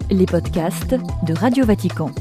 les podcasts de Radio Vatican.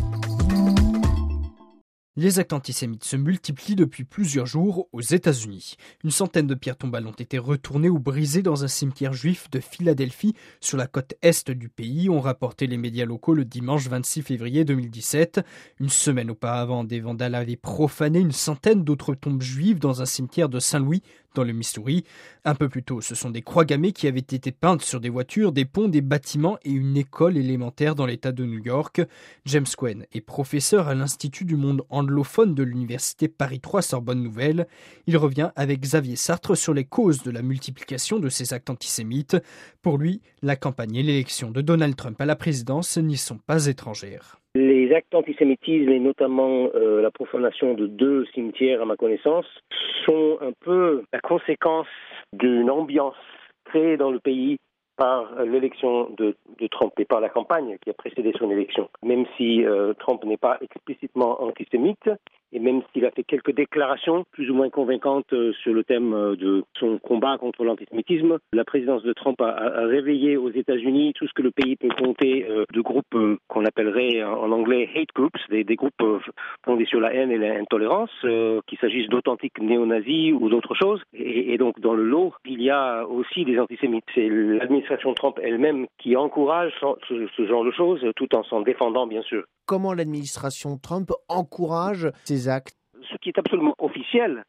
Les actes antisémites se multiplient depuis plusieurs jours aux États-Unis. Une centaine de pierres tombales ont été retournées ou brisées dans un cimetière juif de Philadelphie, sur la côte est du pays, ont rapporté les médias locaux le dimanche 26 février 2017. Une semaine auparavant, des vandales avaient profané une centaine d'autres tombes juives dans un cimetière de Saint-Louis, dans le Missouri. Un peu plus tôt, ce sont des croix gammées qui avaient été peintes sur des voitures, des ponts, des bâtiments et une école élémentaire dans l'État de New York. James Cohen est professeur à l'Institut du monde anglophone de l'Université Paris 3 Sorbonne Nouvelle. Il revient avec Xavier Sartre sur les causes de la multiplication de ces actes antisémites. Pour lui, la campagne et l'élection de Donald Trump à la présidence n'y sont pas étrangères. Les actes d'antisémitisme et notamment la profanation de 2 cimetières, à ma connaissance, sont un peu la conséquence d'une ambiance créée dans le pays par l'élection de Trump et par la campagne qui a précédé son élection. Même si Trump n'est pas explicitement antisémite, et même s'il a fait quelques déclarations plus ou moins convaincantes sur le thème de son combat contre l'antisémitisme, la présidence de Trump a réveillé aux États-Unis tout ce que le pays peut compter de groupes qu'on appellerait en anglais hate groups, des groupes fondés sur la haine et l'intolérance, qu'il s'agisse d'authentiques néo-nazis ou d'autres choses. Et donc dans le lot, il y a aussi des antisémites. C'est l'administration Trump elle-même qui encourage ce genre de choses, tout en s'en défendant bien sûr. Comment l'administration Trump encourage ces actes? Ce qui est absolument officiel,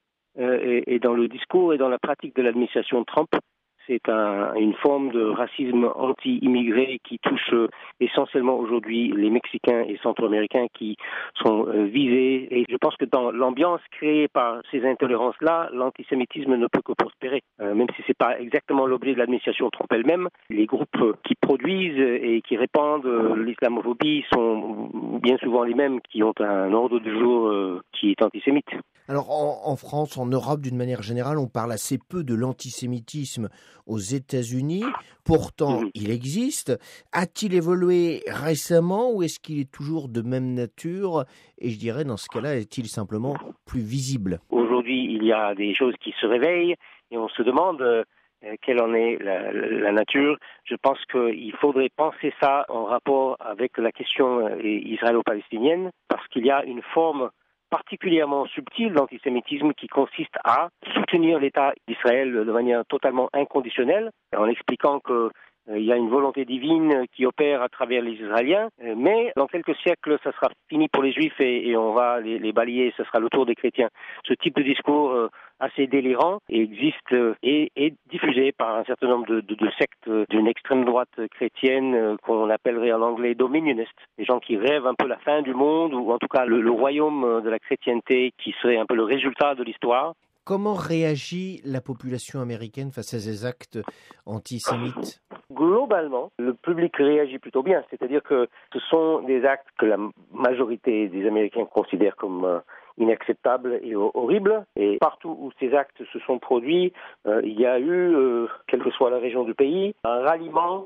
et dans le discours et dans la pratique de l'administration Trump, c'est une forme de racisme anti-immigré qui touche essentiellement aujourd'hui les Mexicains et Centro-Américains qui sont visés. Et je pense que dans l'ambiance créée par ces intolérances-là, l'antisémitisme ne peut que prospérer. Même si ce n'est pas exactement l'objet de l'administration Trump elle-même, les groupes qui produisent et qui répandent l'islamophobie sont bien souvent les mêmes qui ont un ordre du jour qui est antisémite. Alors en France, en Europe d'une manière générale, on parle assez peu de l'antisémitisme aux États-Unis. Pourtant, il existe. A-t-il évolué récemment ou est-ce qu'il est toujours de même nature? Et je dirais, dans ce cas-là, est-il simplement plus visible? Aujourd'hui, il y a des choses qui se réveillent et on se demande quelle en est la nature. Je pense qu'il faudrait penser ça en rapport avec la question israélo-palestinienne parce qu'il y a une forme particulièrement subtil d'antisémitisme qui consiste à soutenir l'État d'Israël de manière totalement inconditionnelle, en expliquant que il y a une volonté divine qui opère à travers les Israéliens, mais dans quelques siècles, ça sera fini pour les Juifs et on va les balayer, ce sera le tour des chrétiens. Ce type de discours assez délirant existe et est diffusé par un certain nombre de sectes d'une extrême droite chrétienne qu'on appellerait en anglais dominioniste, des gens qui rêvent un peu la fin du monde ou en tout cas le royaume de la chrétienté qui serait un peu le résultat de l'histoire. Comment réagit la population américaine face à ces actes antisémites? Globalement, le public réagit plutôt bien, c'est-à-dire que ce sont des actes que la majorité des Américains considèrent comme inacceptables et horribles. Et partout où ces actes se sont produits, il y a eu, quelle que soit la région du pays, un ralliement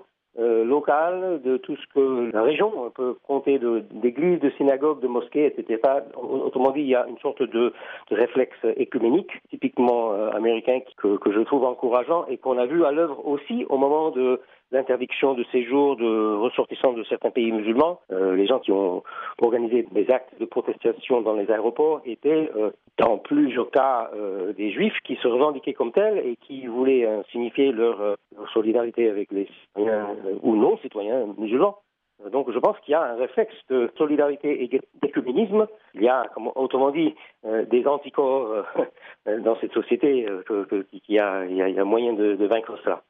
local de tout ce que la région peut compter d'églises, de synagogues, de mosquées, etc. Autrement dit, il y a une sorte de réflexe écuménique, typiquement américain, que je trouve encourageant et qu'on a vu à l'œuvre aussi au moment de l'interdiction de séjour de ressortissants de certains pays musulmans. Les gens qui ont organisé des actes de protestation dans les aéroports étaient, dans plusieurs cas, des juifs qui se revendiquaient comme tels et qui voulaient signifier leur solidarité avec les citoyens ou non-citoyens musulmans. Donc je pense qu'il y a un réflexe de solidarité et d'écuménisme. Il y a, autrement dit, des anticorps dans cette société, qu'il y a moyen de vaincre cela.